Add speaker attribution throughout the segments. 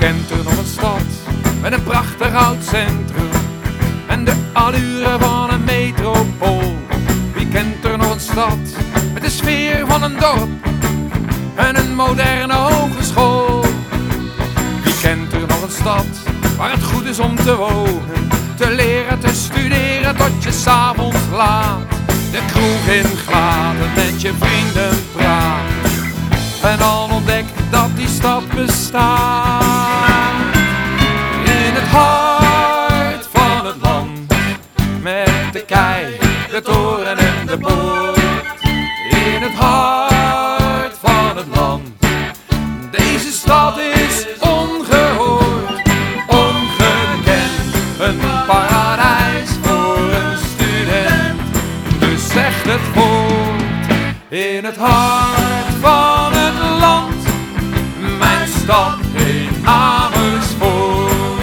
Speaker 1: kent er nog een stad met een prachtig oud centrum en de allure van een metropool? Wie kent er nog een stad met de sfeer van een dorp en een moderne hogeschool? Wie kent er nog een stad waar het goed is om te wonen, te leren, te studeren tot je 's avonds laat de kroeg in gladen met je vrienden praat en dan ontdekt dat die stad bestaat. In het hart van het land, met de kei, de toren en de poort. In het hart van het land, deze stad is ongehoord, ongekend, een paradijs voor een student. Dus zegt het voort, in het hart van het land, mijn stad heet Amersfoort.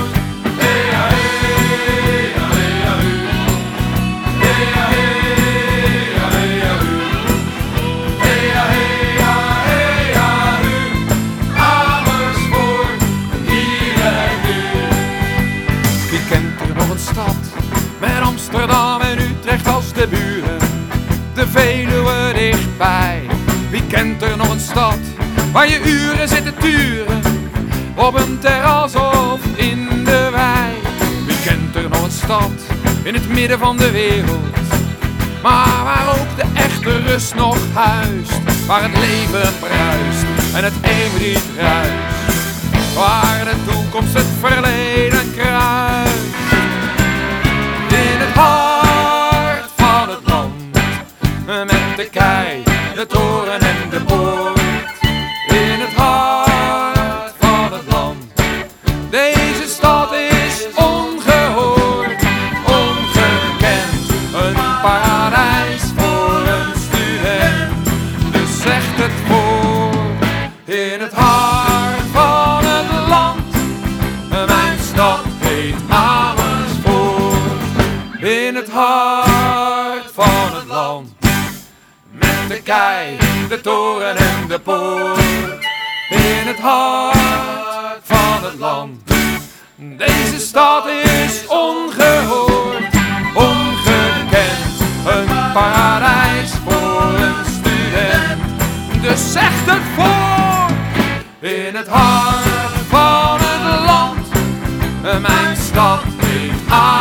Speaker 1: Wie kent er nog een stad met Amsterdam en Utrecht als de buren, de Veluwe dichtbij? Wie kent er nog een stad waar je uren zit te turen op een terras of in de wei? Wie kent er nog een stad in het midden van de wereld, maar waar ook de echte rust nog huist, waar het leven bruist en het eenriet ruist, waar de toekomst het verleden kruist. In het hart van het land, met de kei, de toren en de poort. In het hart van het land, deze stad is ongehoord, ongekend, een paradijs voor een student. Dus zegt het voort, in het hart van het land, mijn stad heet Amersfoort. In het hart van het land, met de kei, de toren en de poort. In het hart van het land, deze stad is ongehoord, ongekend, een paradijs voor een student. Dus zegt het voort, in het hart van het land, mijn stad heet Amersfoort.